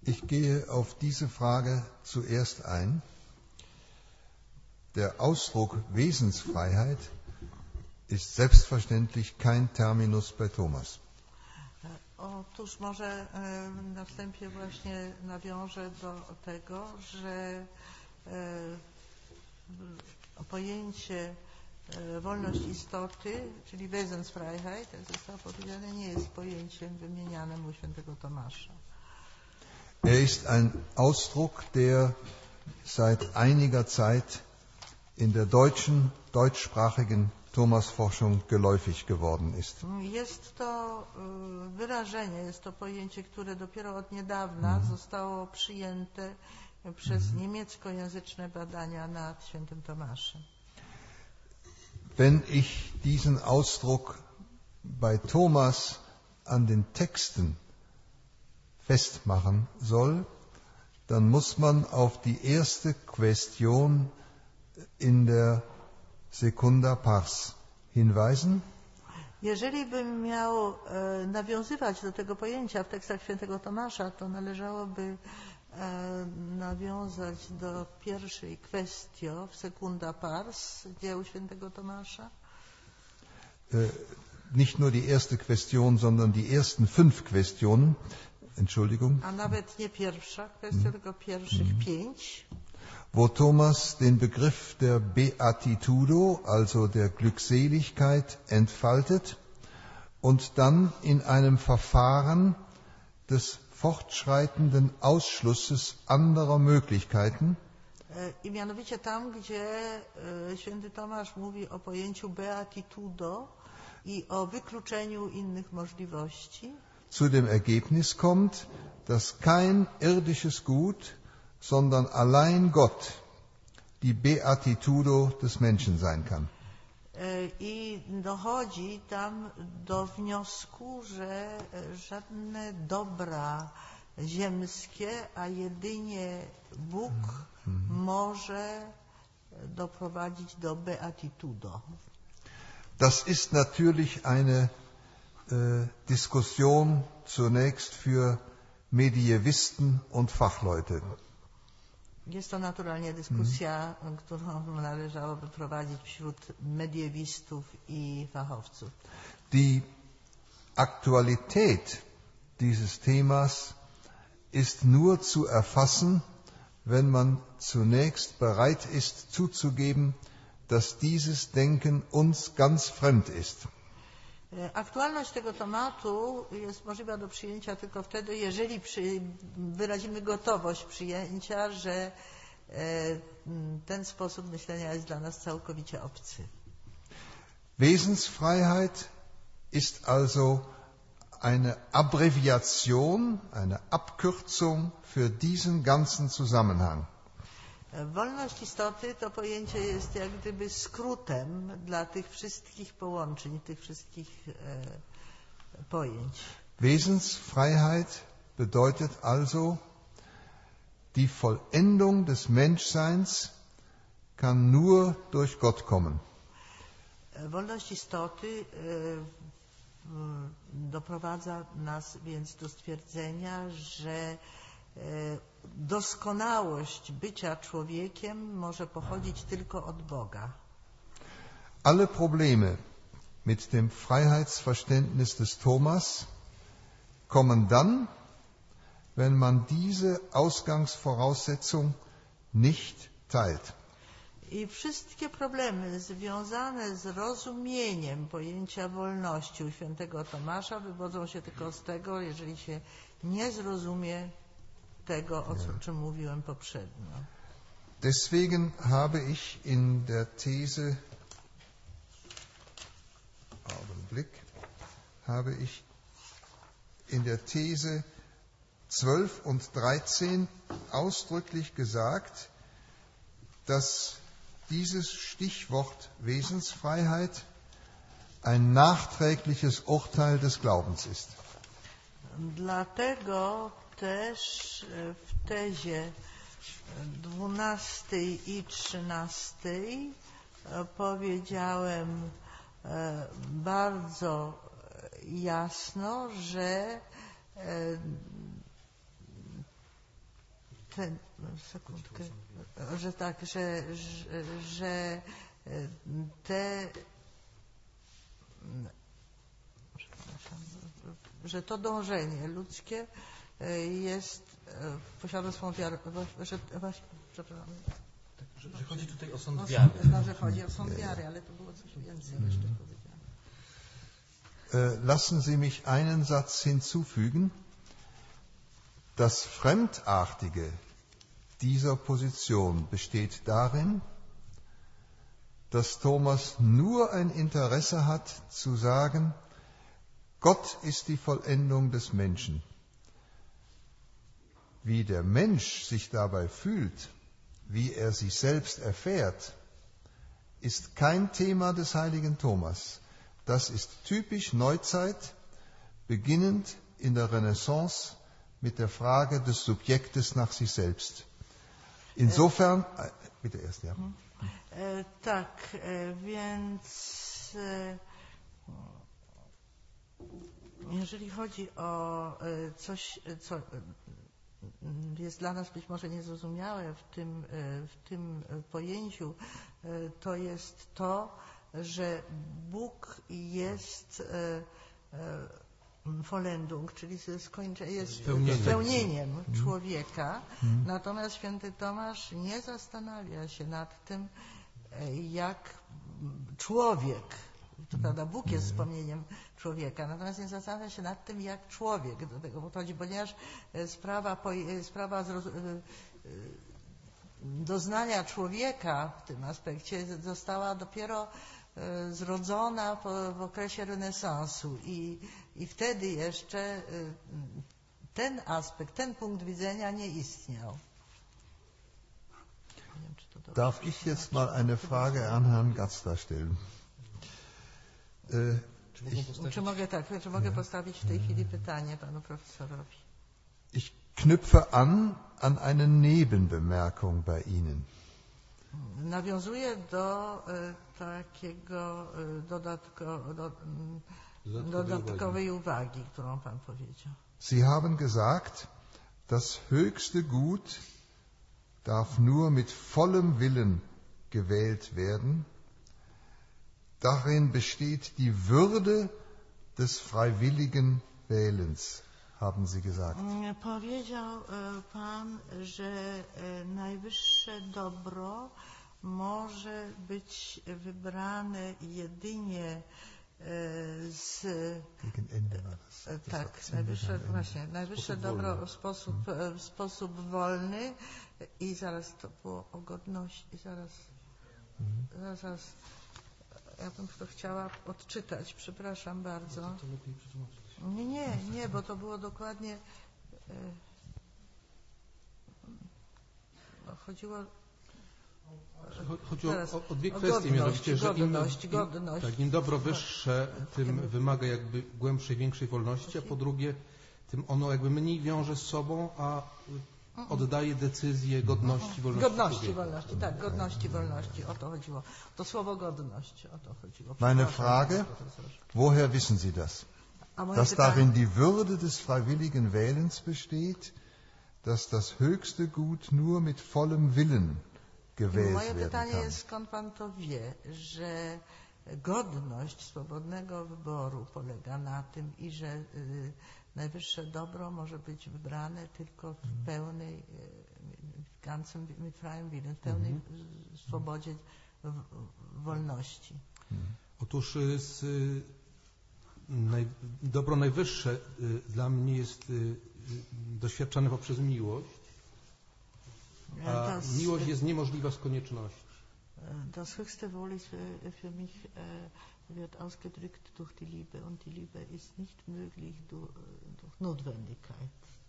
Ich gehe auf diese Frage zuerst ein. Der Ausdruck Wesensfreiheit ist selbstverständlich kein Terminus bei Thomas. Otóż może na wstępie właśnie nawiążę do tego, że pojęcie wolność istoty, czyli Wesensfreiheit, jak zostało powiedziane, nie jest pojęciem wymienianym u świętego Tomasza. Ist ein Ausdruck, der seit einiger Zeit in der deutschsprachigen Thomasforschung geläufig geworden ist. Jest to wyrażenie, jest to pojęcie, które dopiero od niedawna zostało przyjęte przez niemieckojęzyczne badania nad świętym Tomaszem. Wenn ich diesen Ausdruck bei Thomas an den Texten festmachen soll, dann muss man auf die erste Question in der Secunda Pars hinweisen. Jeżeli bym miał nawiązywać do tego pojęcia w tekstach świętego Tomasza, to należałoby nawiązać do pierwszej kwestio w Secunda Pars dzieł świętego Tomasza. Nicht nur die erste Question, sondern die ersten 5 Questionen. Entschuldigung. A nawet nie pierwsza kwestia, tylko pierwszych 5. Wo Thomas den Begriff der Beatitudo, also der Glückseligkeit, entfaltet und dann in einem Verfahren des fortschreitenden Ausschlusses anderer Möglichkeiten I mianowicie tam, gdzie święty Tomasz mówi o pojęciu beatitudo i o wykluczeniu innych możliwości, zu dem Ergebnis kommt, dass kein irdisches Gut, sondern allein Gott die Beatitudo des Menschen sein kann. I dochodzi tam do wniosku, że żadne dobra ziemskie, a jedynie Bóg może doprowadzić do beatitudo. Das ist natürlich eine Diskussion zunächst für Medievisten und Fachleute. Jest to naturalnie dyskusja, którą należałoby prowadzić wśród mediewistów i fachowców. Die Aktualität dieses Themas ist nur zu erfassen, wenn man zunächst bereit ist zuzugeben, dass dieses Denken uns ganz fremd ist. Aktualność tego tematu jest możliwa do przyjęcia tylko wtedy, jeżeli wyrazimy gotowość przyjęcia, że ten sposób myślenia jest dla nas całkowicie obcy. Wesensfreiheit ist also eine Abbreviation, eine Abkürzung für diesen ganzen Zusammenhang. Wolność istoty to pojęcie jest jak gdyby skrótem dla tych wszystkich połączeń, tych wszystkich pojęć. Wesensfreiheit bedeutet also, die Vollendung des Menschseins kann nur durch Gott kommen. Wolność istoty doprowadza nas więc do stwierdzenia, że doskonałość bycia człowiekiem może pochodzić tylko od Boga. Alle Probleme mit dem Freiheitsverständnis des Thomas kommen dann, wenn man diese Ausgangsvoraussetzung nicht teilt. I wszystkie problemy związane z rozumieniem pojęcia wolności u świętego Tomasza wywodzą się tylko z tego, jeżeli się nie zrozumie tego, o czym mówiłem poprzednio. Deswegen habe ich in der These, in der These 12 und 13 ausdrücklich gesagt, dass dieses Stichwort Wesensfreiheit ein nachträgliches Urteil des Glaubens ist. Dlatego też w tezie 12 i 13 powiedziałem bardzo jasno, że sekundkę, że tak, że te, że to dążenie ludzkie jest, posiada swą wiarę, że chodzi tutaj o sąd wiary. Że chodzi o sąd wiary, ale to było coś więcej jeszcze powiedziane. Lassen Sie mich einen Satz hinzufügen. Das Fremdartige dieser Position besteht darin, dass Thomas nur ein Interesse hat zu sagen, Gott ist die Vollendung des Menschen. Wie der Mensch sich dabei fühlt, wie er sich selbst erfährt, ist kein Thema des heiligen Thomas. Das ist typisch Neuzeit, beginnend in der Renaissance mit der Frage des Subjektes nach sich selbst. Insofern, bitte erst, ja. Tak, więc jeżeli chodzi o coś, co jest dla nas być może niezrozumiałe w tym pojęciu, to jest to, że Bóg jest Vollendung, czyli jest spełnieniem człowieka. Natomiast święty Tomasz nie zastanawia się nad tym, jak człowiek, to prawda, Bóg jest wspomnieniem człowieka, natomiast nie zastanawia się nad tym, jak człowiek do tego podchodzi, ponieważ sprawa doznania człowieka w tym aspekcie została dopiero zrodzona w okresie renesansu i wtedy jeszcze ten aspekt, ten punkt widzenia nie istniał. Darf ich jetzt mal eine Frage an Herrn Gatzler stellen? Czy mogę postawić w tej chwili pytanie panu profesorowi? Ich knüpfe an eine Nebenbemerkung bei Ihnen. Nawiązuję do takiego dodatkowej uwagi, którą pan powiedział. Sie haben gesagt, das höchste Gut darf nur mit vollem Willen gewählt werden. Darin besteht die Würde des freiwilligen Wählens, haben Sie gesagt. Powiedział pan, że najwyższe dobro może być wybrane jedynie najwyższe dobro w sposób wolny i zaraz to było o godności, zaraz ja bym to chciała odczytać, przepraszam bardzo. Nie, bo to było dokładnie chodziło o dwie kwestie, mianowicie, że im dobro wyższe, tym wymaga jakby głębszej, większej wolności, a po drugie, tym ono jakby mniej wiąże z sobą, a oddaje decyzję godności, wolności. Godności, wolności, o to chodziło. To słowo godność, o to chodziło. Meine Frage, woher wissen Sie das? Dass darin die Würde des freiwilligen Wählens besteht, dass das höchste Gut nur mit vollem Willen gewählt Moje werden pytanie kann. jest, skąd pan to wie, że godność swobodnego wyboru polega na tym i że najwyższe dobro może być wybrane tylko w pełnej mit freiem Willen, w pełnej swobodzie, wolności. Otóż dobro najwyższe dla mnie jest doświadczane poprzez miłość, a miłość jest niemożliwa z konieczności. Das höchste Wohl ist für mich wird ausgedrückt durch die Liebe und die Liebe ist nicht möglich durch Notwendigkeit.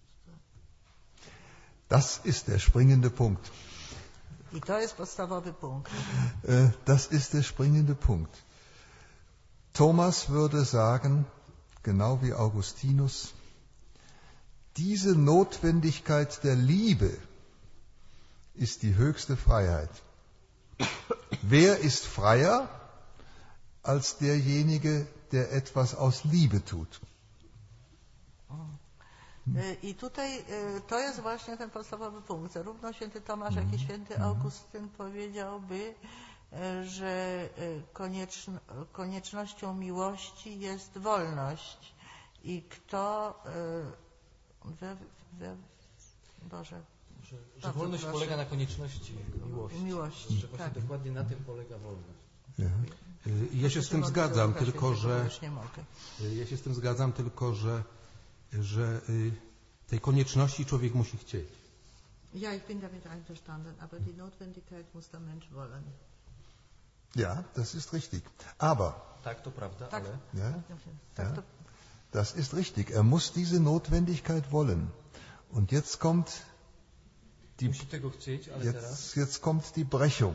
Das ist der springende Punkt. I to jest podstawowy punkt. Das ist der springende Punkt. Thomas würde sagen, genau wie Augustinus, diese Notwendigkeit der Liebe ist die höchste Freiheit. Wer ist freier als derjenige, der etwas aus Liebe tut? I tutaj to jest właśnie ten podstawowy punkt. Zarówno święty Tomasz, jak i święty Augustyn powiedziałby, że koniecznością miłości jest wolność. I kto że wolność polega na konieczności miłości. Że właśnie dokładnie na tym polega wolność. Ja się z tym zgadzam, tylko że tej konieczności człowiek musi chcieć. Ja, ich bin damit einverstanden, aber die Notwendigkeit muss der Mensch wollen. Ja, das ist richtig. Aber tak, to prawda, tak, ale ja, das ist richtig. Er muss diese Notwendigkeit wollen. Und jetzt kommt musi tego chcieć, ale jetzt kommt die Brechung.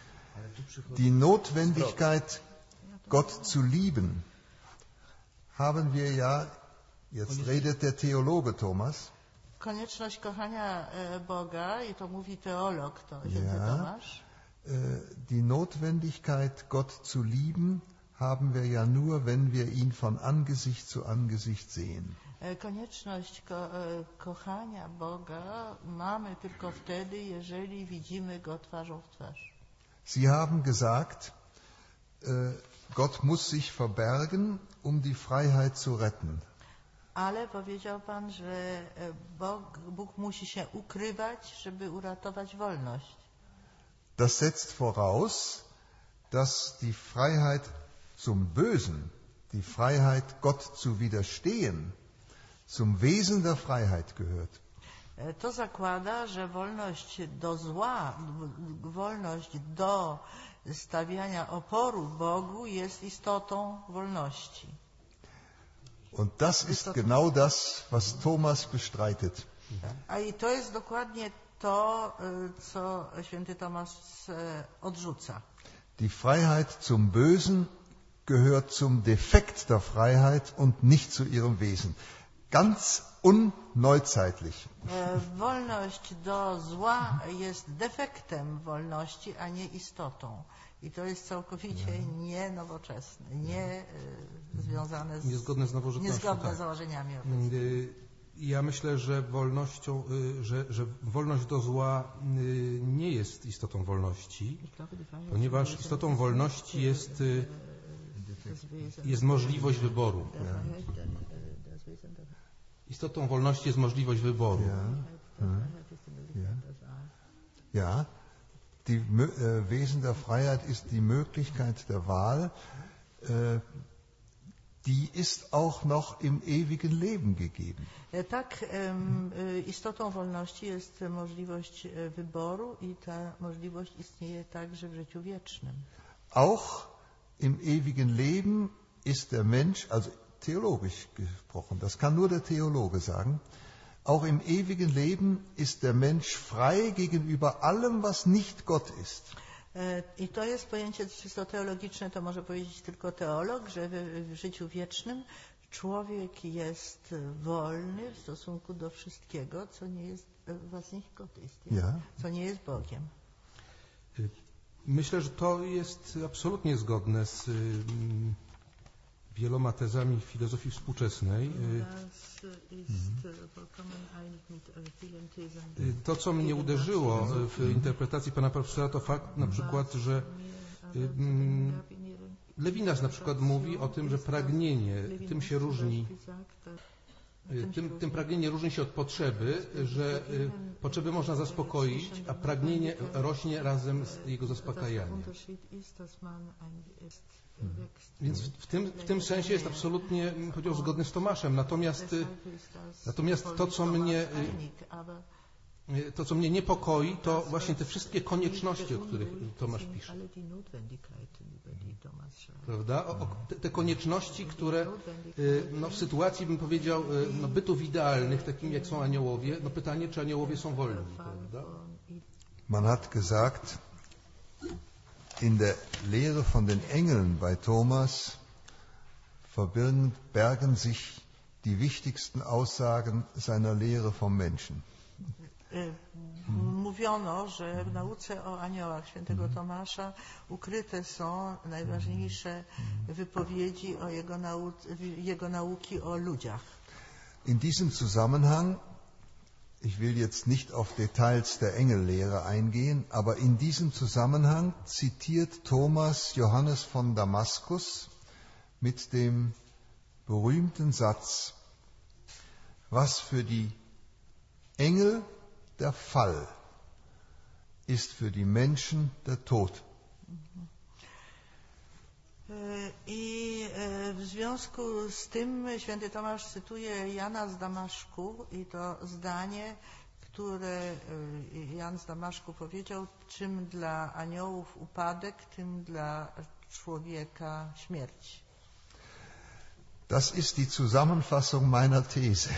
Die Notwendigkeit, Gott zu lieben, haben wir ja, jetzt redet der Theologe Thomas. Konieczność kochania Boga, i to mówi teolog, to święty Tomasz. Die Notwendigkeit, Gott zu lieben, haben wir ja nur, wenn wir ihn von Angesicht zu Angesicht sehen. Konieczność kochania Boga mamy tylko wtedy, jeżeli widzimy Go twarzą w twarz. Sie haben gesagt, Gott muss sich verbergen, um die Freiheit zu retten. Ale powiedział Pan, że Bóg musi się ukrywać, żeby uratować wolność. Das setzt voraus, dass die Freiheit zum Bösen, die Freiheit Gott zu widerstehen, zum Wesen der Freiheit gehört. To zakłada, że wolność do zła, wolność do stawiania oporu Bogu jest istotą wolności. Und das ist genau das, was Thomas bestreitet. A i to jest dokładnie to, co święty Tomasz odrzuca. Die Freiheit zum Bösen gehört zum Defekt der Freiheit und nicht zu ihrem Wesen. Ganz unneuzeitlich. Wolność do zła jest defektem wolności, a nie istotą. I to jest całkowicie nienowoczesne, nie związane z niezgodne z założeniami. Ja myślę, że że wolność do zła nie jest istotą wolności, ponieważ istotą wolności jest możliwość wyboru. Istotą wolności jest możliwość wyboru. Ja. Die Wesen der Freiheit ist die Möglichkeit der Wahl, die ist auch noch im ewigen Leben gegeben. Tak, istotą wolności jest możliwość wyboru i ta możliwość istnieje także w życiu wiecznym. Auch im ewigen Leben ist der Mensch, also theologisch gesprochen, das kann nur der Theologe sagen, auch im ewigen Leben ist der Mensch frei gegenüber allem, was nicht Gott ist. I to jest pojęcie czysto teologiczne, to może powiedzieć tylko teolog, że w życiu wiecznym człowiek jest wolny w stosunku do wszystkiego, co nie jest was nicht Gott ist, co nie jest Bogiem. Myślę, że to jest absolutnie zgodne z wieloma tezami filozofii współczesnej. To, co mnie uderzyło w interpretacji pana profesora, to fakt na przykład, że Lewinas na przykład mówi o tym, że pragnienie tym się różni. Tym pragnienie różni się od potrzeby, że potrzeby można zaspokoić, a pragnienie rośnie razem z jego zaspokajaniem. Więc w tym sensie jest absolutnie, powiedział, zgodny z Tomaszem. Natomiast to, co mnie niepokoi, to właśnie te wszystkie konieczności, o których Tomasz pisze. Prawda? Te konieczności, które w sytuacji, bym powiedział, bytów idealnych, takim jak są aniołowie, pytanie, czy aniołowie są wolni. Prawda? Man hat gesagt, in der Lehre von den Engeln bei Thomas verbergen sich die wichtigsten Aussagen seiner Lehre vom Menschen. Mówiono, że w nauce o aniołach świętego Tomasza ukryte są najważniejsze wypowiedzi o jego nauki o ludziach. In diesem Zusammenhang, ich will jetzt nicht auf Details der Engellehre eingehen, aber in diesem Zusammenhang zitiert Thomas Johannes von Damaskus mit dem berühmten Satz: Was für die Engel der Fall ist für die Menschen der Tod. I w związku z tym święty Tomasz cytuje Jana z Damaszku i to zdanie, które Jan z Damaszku powiedział: czym dla aniołów upadek, tym dla człowieka śmierć. Das ist die Zusammenfassung meiner These.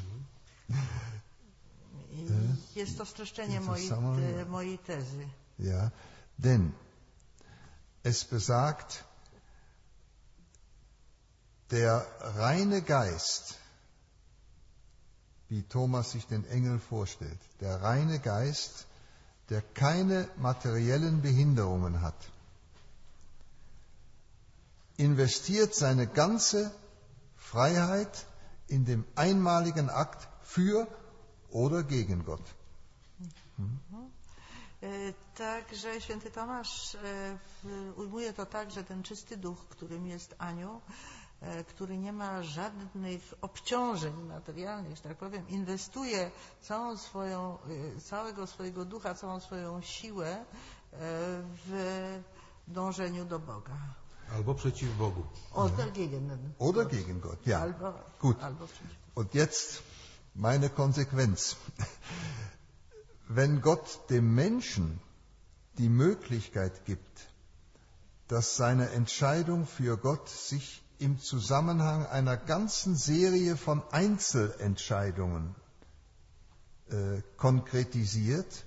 Jest to streszczenie mojej tezy. Ja, denn es besagt, der reine Geist, wie Thomas sich den Engel vorstellt, der reine Geist, der keine materiellen Behinderungen hat, investiert seine ganze Freiheit in dem einmaligen Akt für oder gegen Gott. Także święty Tomasz ujmuje to tak, że ten czysty duch, którym jest anioł, który nie ma żadnych obciążeń materialnych, że tak powiem, inwestuje całego swojego ducha, całą swoją siłę w dążeniu do Boga. Albo przeciw Bogu. Oder gegen Gott, ja. Gut. Und jetzt meine Konsequenz. Wenn Gott dem Menschen die Möglichkeit gibt, dass seine Entscheidung für Gott sich im Zusammenhang einer ganzen Serie von Einzelentscheidungen konkretisiert,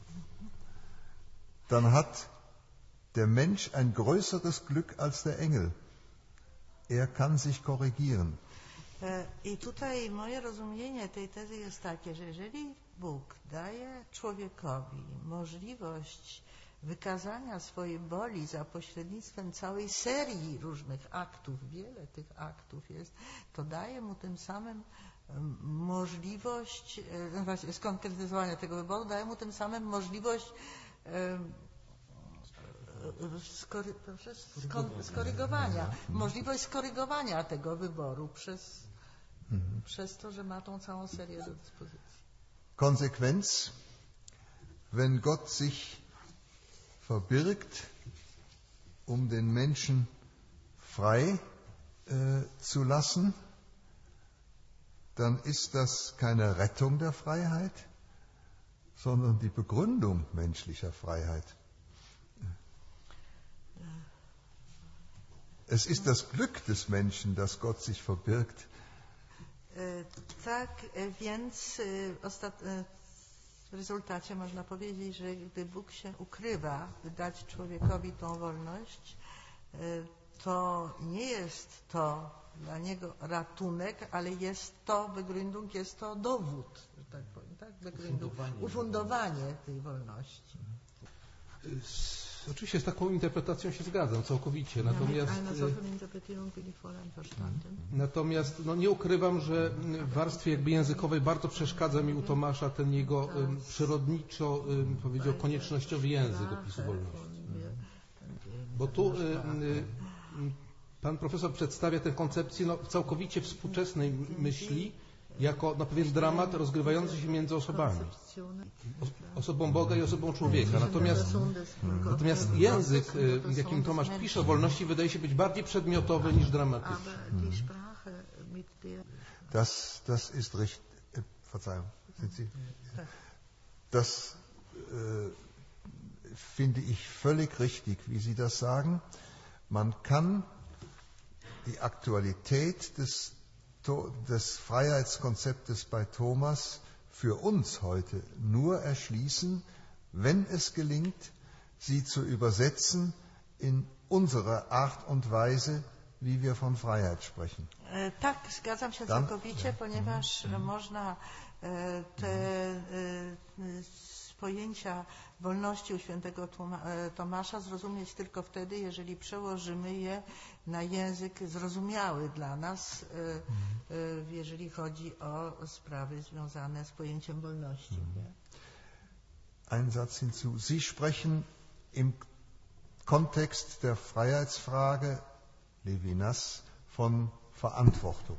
dann hat der Mensch ein größeres Glück als der Engel. Er kann sich korrigieren. I tutaj moje rozumienie tej tezy jest takie, że jeżeli Bóg daje człowiekowi możliwość wykazania swojej woli za pośrednictwem całej serii różnych aktów, wiele tych aktów jest, to daje mu tym samym możliwość skonkretyzowania tego wyboru, daje mu tym samym możliwość skorygowania tego wyboru przez to, że ma tą całą serię do dyspozycji. Konsequenz, wenn Gott sich verbirgt, um den Menschen frei zu lassen, dann ist das keine Rettung der Freiheit, sondern die Begründung menschlicher Freiheit. Es ist das Glück des Menschen, dass Gott sich verbirgt. Tak, więc w rezultacie można powiedzieć, że gdy Bóg się ukrywa, by dać człowiekowi tą wolność, to nie jest to dla niego ratunek, ale jest to Begründung, jest to dowód, że tak powiem, tak? Ufundowanie tej wolności. Oczywiście z taką interpretacją się zgadzam całkowicie, natomiast nie ukrywam, że w warstwie jakby językowej bardzo przeszkadza mi u Tomasza ten jego przyrodniczo, powiedział, koniecznościowy język opisu wolności. Bo tu pan profesor przedstawia tę koncepcję całkowicie współczesnej myśli jako pewien dramat rozgrywający się między osobami. Osobą Boga i osobą człowieka. Natomiast język, jakim Tomasz pisze o wolności, wydaje się być bardziej przedmiotowy niż dramatyczny. Das ist richtig. Verzeihung. Sind Sie? Das finde ich völlig richtig, wie Sie das sagen. Man kann die Aktualität des Freiheitskonzeptes bei Thomas für uns heute nur erschließen, wenn es gelingt, sie zu übersetzen in unsere Art und Weise, wie wir von Freiheit sprechen. Tak, zgadzam się całkowicie, ponieważ można te pojęcia wolności u świętego Tomasza zrozumieć tylko wtedy, jeżeli przełożymy je na język zrozumiały dla nas, jeżeli chodzi o sprawy związane z pojęciem wolności. Ein Satz hinzu. Sie sprechen im Kontext der Freiheitsfrage, Levinas, von Verantwortung.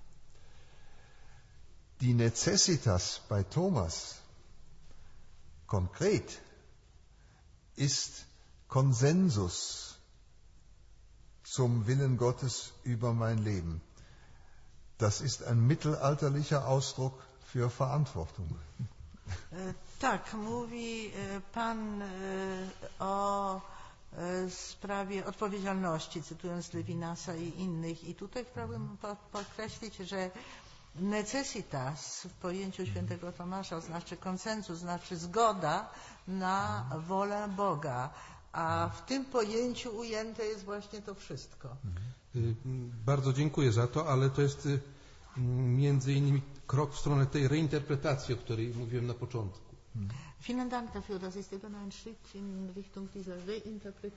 Die Necessitas bei Thomas konkret ist Konsensus zum Willen Gottes über mein Leben. Das ist ein mittelalterlicher Ausdruck für Verantwortung. Tak, mówi Pan o sprawie odpowiedzialności, cytując Levinasa i innych. I tutaj chciałbym podkreślić, że necessitas w pojęciu świętego Tomasza znaczy konsensus, znaczy zgoda na wolę Boga. A w tym pojęciu ujęte jest właśnie to wszystko. Bardzo dziękuję za to, ale to jest między innymi krok w stronę tej reinterpretacji, o której mówiłem na początku. Vielen Dank dafür. Das ist eben ein Schritt in Richtung dieser Reinterpretierung.